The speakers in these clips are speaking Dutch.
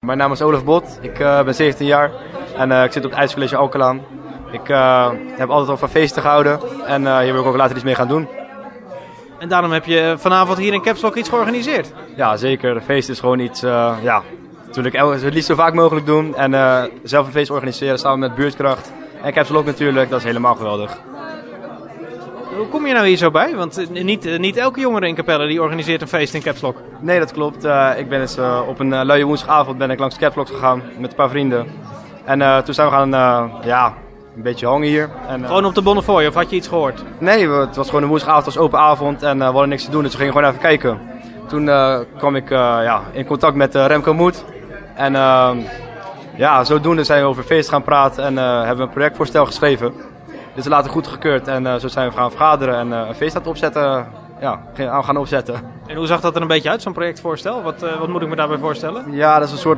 mijn naam is Olaf Bot. Ik ben 17 jaar en ik zit op het IJscollege Alkelaan. Ik heb altijd al van feesten gehouden en hier wil ik ook later iets mee gaan doen. En daarom heb je vanavond hier in Caps Lock iets georganiseerd? Ja, zeker. De feest is gewoon iets, natuurlijk het liefst zo vaak mogelijk doen. En zelf een feest organiseren samen met Buurtkracht en Caps Lock natuurlijk, dat is helemaal geweldig. Hoe kom je nou hier zo bij? Want niet elke jongere in Capelle die organiseert een feest in Caps Lock. Nee, dat klopt. Ik ben eens op een luie woensdagavond ben ik langs Caps Lock gegaan met een paar vrienden. En toen zijn we gaan een beetje hangen hier. En, gewoon op de Bonnefoy, of had je iets gehoord? Nee, het was gewoon een woensdagavond, het was open avond en we hadden niks te doen, dus we gingen gewoon even kijken. Toen kwam ik in contact met Remco Moed. En zodoende zijn we over feest gaan praten en hebben we een projectvoorstel geschreven. Dit is later goedgekeurd en zo zijn we gaan vergaderen en een feest aan het opzetten. Gaan opzetten. En hoe zag dat er een beetje uit, zo'n projectvoorstel? Wat moet ik me daarbij voorstellen? Ja, dat is een soort,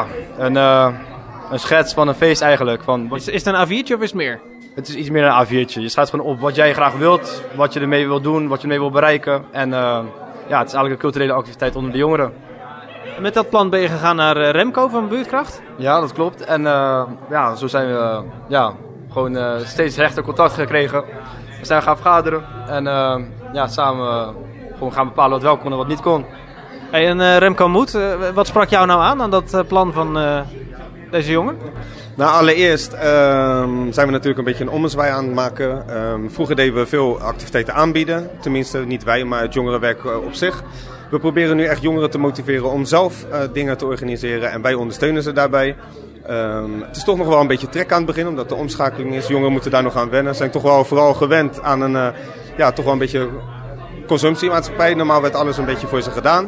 een schets van een feest eigenlijk. Is het een A4'tje of is het meer? Het is iets meer een A4'tje. Je schrijft gewoon op wat jij graag wilt, wat je ermee wilt doen, wat je ermee wilt bereiken. En het is eigenlijk een culturele activiteit onder de jongeren. En met dat plan ben je gegaan naar Remco van Buurtkracht? Ja, dat klopt. En zo zijn we gewoon steeds rechter contact gekregen. We zijn gaan vergaderen en samen gewoon gaan bepalen wat wel kon en wat niet kon. Hey, en Remco Moed, wat sprak jou nou aan dat plan van deze jongen? Nou, allereerst zijn we natuurlijk een beetje een ommezwaai aan het maken. Vroeger deden we veel activiteiten aanbieden. Tenminste, niet wij, maar het jongerenwerk op zich. We proberen nu echt jongeren te motiveren om zelf dingen te organiseren. En wij ondersteunen ze daarbij. Het is toch nog wel een beetje trek aan het begin, omdat de omschakeling is. Jongeren moeten daar nog aan wennen. Ze zijn toch wel vooral gewend aan een toch wel een beetje consumptiemaatschappij. Normaal werd alles een beetje voor ze gedaan.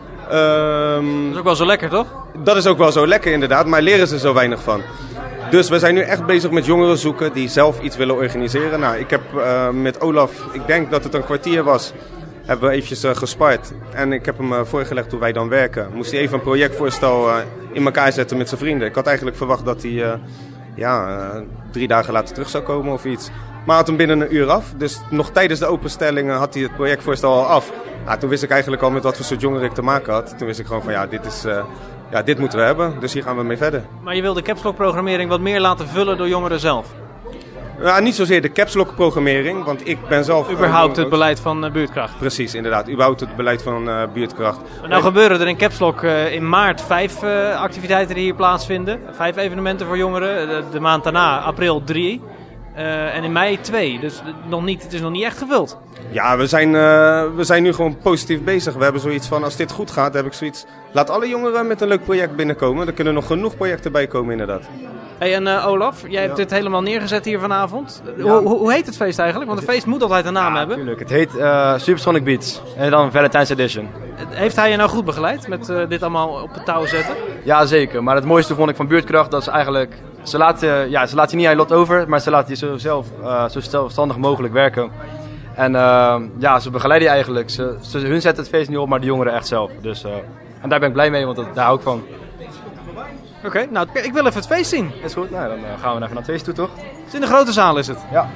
Dat is ook wel zo lekker, toch? Dat is ook wel zo lekker inderdaad, maar leren ze zo weinig van. Dus we zijn nu echt bezig met jongeren zoeken die zelf iets willen organiseren. Nou, ik heb met Olaf, ik denk dat het een kwartier was, hebben we eventjes gespart. En ik heb hem voorgelegd hoe wij dan werken. Moest hij even een projectvoorstel in elkaar zetten met zijn vrienden. Ik had eigenlijk verwacht dat hij 3 dagen later terug zou komen of iets. Maar had hem binnen een uur af. Dus nog tijdens de openstellingen had hij het projectvoorstel al af. Nou, toen wist ik eigenlijk al met wat voor soort jongeren ik te maken had. Toen wist ik gewoon van dit moeten we hebben. Dus hier gaan we mee verder. Maar je wil de Caps Lock programmering wat meer laten vullen door jongeren zelf? Ja, niet zozeer de Caps Lock programmering, want ik ben zelf... Überhaupt het beleid van Buurtkracht? Precies, inderdaad. Überhaupt het beleid van Buurtkracht. Nou gebeuren er in Caps Lock in maart 5 activiteiten die hier plaatsvinden. 5 evenementen voor jongeren. De maand daarna, april 3. En in mei 2. Dus het is nog niet echt gevuld. Ja, we zijn nu gewoon positief bezig. We hebben zoiets van, als dit goed gaat, heb ik zoiets... Laat alle jongeren met een leuk project binnenkomen. Er kunnen nog genoeg projecten bij komen, inderdaad. Hey, en Olaf, jij hebt dit helemaal neergezet hier vanavond. Ja. Hoe heet het feest eigenlijk? Want een feest moet altijd een naam hebben. Natuurlijk. Het heet Supersonic Beats. En dan Valentine's Edition. Heeft hij je nou goed begeleid met dit allemaal op de touw zetten? Ja, zeker. Maar het mooiste vond ik van Buurtkracht, dat is eigenlijk... Ze laat je niet aan je lot over, maar ze laat je zo zelfstandig mogelijk werken. En ze begeleiden je eigenlijk. Hun zetten het feest niet op, maar de jongeren echt zelf. Dus, en daar ben ik blij mee, want daar hou ik van. Oké, nou ik wil even het feest zien. Is goed, nou dan gaan we even naar het feest toe, toch? Het is in de grote zaal, is het? Ja.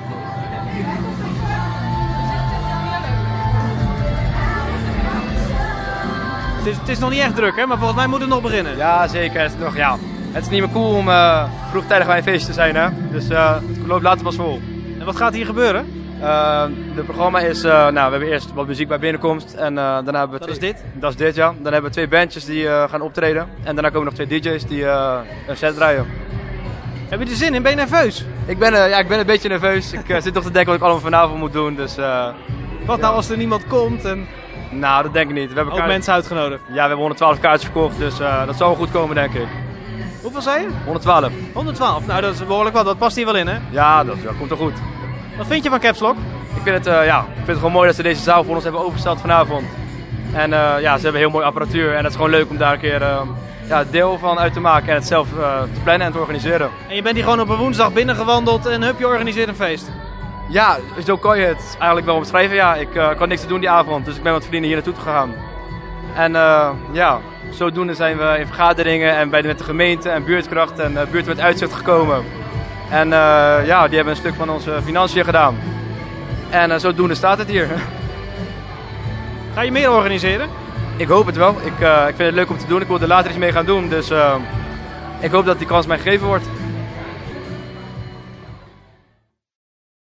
Het is nog niet echt druk, hè? Maar volgens mij moet het nog beginnen. Ja, zeker. Het is niet meer cool om vroegtijdig bij een feest te zijn, hè? Dus het loopt later pas vol. En wat gaat hier gebeuren? Het programma is, we hebben eerst wat muziek bij binnenkomst en daarna hebben we... Dat is dit? Dat is dit, ja. Dan hebben we 2 bandjes die gaan optreden en daarna komen nog 2 DJ's die een set draaien. Heb je er zin in? Ben je nerveus? Ik ben een beetje nerveus. Ik zit nog te denken wat ik allemaal vanavond moet doen, dus... Wat nou als er niemand komt en... Nou, dat denk ik niet. We hebben ook mensen uitgenodigd? Ja, we hebben 112 kaartjes verkocht, dus dat zal wel goed komen, denk ik. Hoeveel zei je? 112. 112, nou dat is behoorlijk wat. Dat past hier wel in, hè? Ja, dat komt er goed. Wat vind je van Caps Lock? Ik vind het gewoon mooi dat ze deze zaal voor ons hebben opengesteld vanavond. En ze hebben heel mooi apparatuur en het is gewoon leuk om daar een keer deel van uit te maken en het zelf te plannen en te organiseren. En je bent hier gewoon op een woensdag binnengewandeld en je organiseert een feest? Ja, zo kan je het eigenlijk wel omschrijven. Ja, ik had niks te doen die avond, dus ik ben met vrienden hier naartoe gegaan. En zodoende zijn we in vergaderingen en met de gemeente en Buurtkracht en Buurt met Uitzicht gekomen. En die hebben een stuk van onze financiën gedaan. En zodoende staat het hier. Ga je meer organiseren? Ik hoop het wel. Ik vind het leuk om te doen. Ik wil er later iets mee gaan doen. Dus ik hoop dat die kans mij gegeven wordt.